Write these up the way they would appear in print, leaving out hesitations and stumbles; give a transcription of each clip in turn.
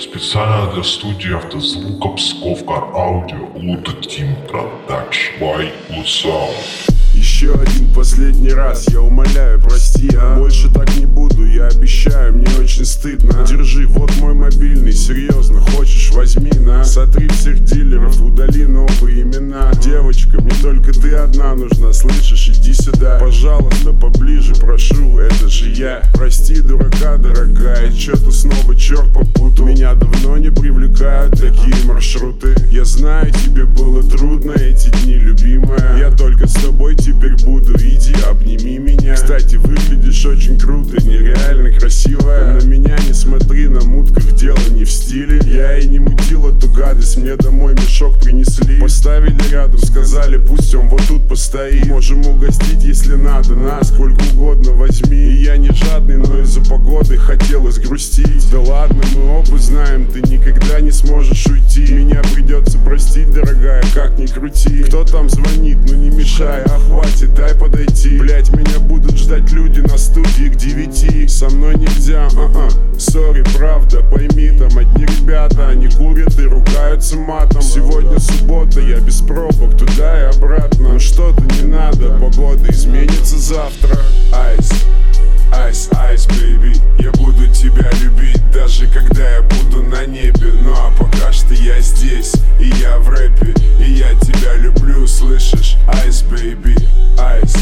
Специально для студии автозвука Псков Кар Аудио Лута Тим Продакшн by Лусау. Еще один последний раз, я умоляю, прости, больше так не буду, я обещаю, мне очень стыдно. Держи, вот мой мобильный, серьезно, хочешь, возьми, на. Сотри всех дилеров, удали новые имена. Девочка, мне только ты одна нужна, слышишь, иди сюда. Пожалуйста, поближе, прошу, это же я. Прости, дурака, дорогая, чё-то снова черт попутал. Меня давно не привлекают такие маршруты. Я знаю, тебе было трудно эти дни, любимая. Я только с тобой теперь буду, иди, обними меня. Кстати, выглядишь очень круто, нереально красивая. На меня не смотри, на мутках дело не в стиле. Я и не мутил эту гадость, мне домой мешок принесли. Поставили рядом, сказали, пусть он вот тут постоит. Можем угостить, если надо, на сколько угодно возьми. И я не жадный, но из-за погоды хотелось грустить. Да ладно, мы оба знаем, ты никогда не сможешь уйти. Меня придется простить, дорогая, как ни крути. Кто там звонит, ну не мешай, хватит, дай подойти. Блять, меня будут ждать люди на студии к 9. Со мной нельзя, сори, правда, пойми, там одни ребята, они курят и ругаются матом. Сегодня суббота, я без пробок туда и обратно. Ну что-то не надо, погода изменится завтра. Айс, айс, айс, бэйби, я буду тебя любить, даже когда я буду на небе. Ну а пока что я здесь, и я в рэпе, и я тебя люблю, слышишь? Айс, бэйби, айс,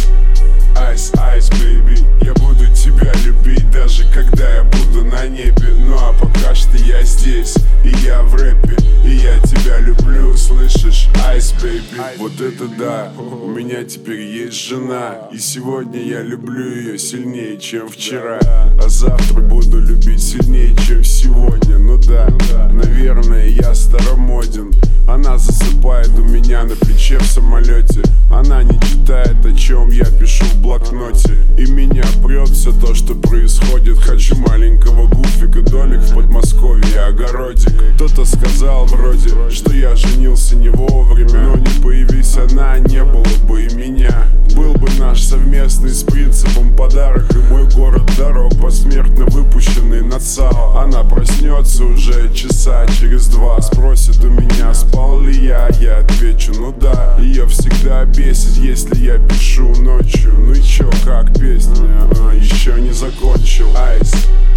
айс, айс, бэйби, я буду тебя любить, даже когда я буду на небе. Ну а пока что я здесь, и я в рэпе, и я тебя люблю, слышишь? Айс, бэйби. Вот это да, у меня теперь есть жена, и сегодня я люблю ее сильнее, чем вчера, а завтра буду любить сильнее, чем сегодня. Ну да, наверное, я старомоден. Она засыпает у меня на плече в самолете. Она не читает, о чем я пишу в блокноте. И меня прет все то, что происходит. Хочу маленького гуфика, домик в Подмосковье, огородик. Кто-то сказал вроде, что я женился не вовремя. Но не появись она, не было бы и меня. Был бы наш совместный с принципом подарок, и мой город дорог, посмертно выпущенный на ЦАО. Она проснется уже часа через 2, спросит у меня, спал ли я отвечу, ну да. Ее всегда бесит, если я пишу ночью. Ну и чё, как песня, еще не закончил. Айс,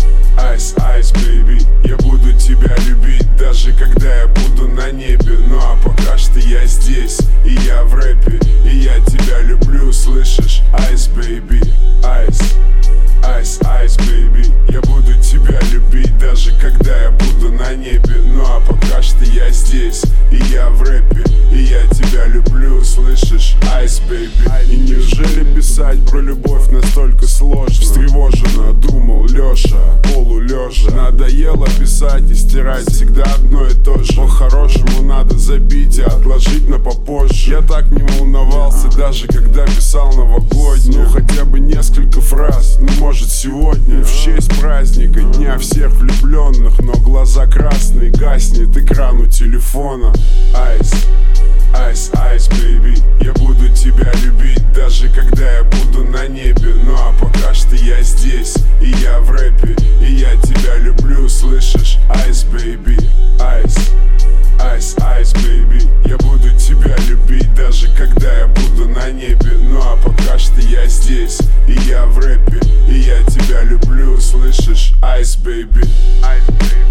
айс, айс, бэйби, я буду тебя любить, даже когда я буду на небе. Ну а пока что я здесь, и я в рэпе, и я тебя люблю, слышишь? Айс, бэйби, айс, айс, айс, бэйби, я буду тебя любить, даже когда я буду на небе. Ну а пока что я здесь, и я в рэпе, и я тебя люблю, слышишь? Айс, бэйби. И неужели писать про любовь настолько сложно? Встревоженно думал Лёша, полулежа. Надоело писать и стирать всегда одно и то же. По-хорошему надо забить и отложить на попозже. Я так не волновался, даже когда писал новогоднюю. Ну хотя бы несколько фраз, ну может сегодня в честь праздника, дня всех влюбленных. Но глаза красные, гаснет экран у телефона. Айс, айс, айс, бэйби, я буду тебя любить, даже когда я буду на небе. Ну а пока что я здесь, и я в рэпе, и я тебя люблю, слышишь? Айс, бэйби, айс, айс, айс, бэйби, я буду тебя любить, даже когда я буду на небе. Ну а пока что я здесь, и я в рэпе, и я тебя люблю, слышишь? Айс, бэйби, айс, бэйби.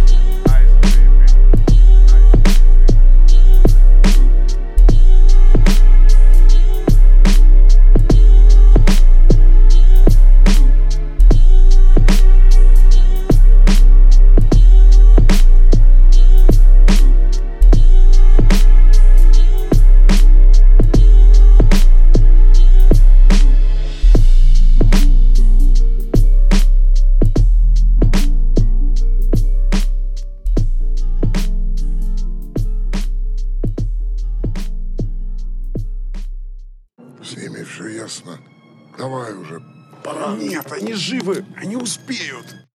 С ними все ясно. Давай уже, пора. Нет, они живы, они успеют.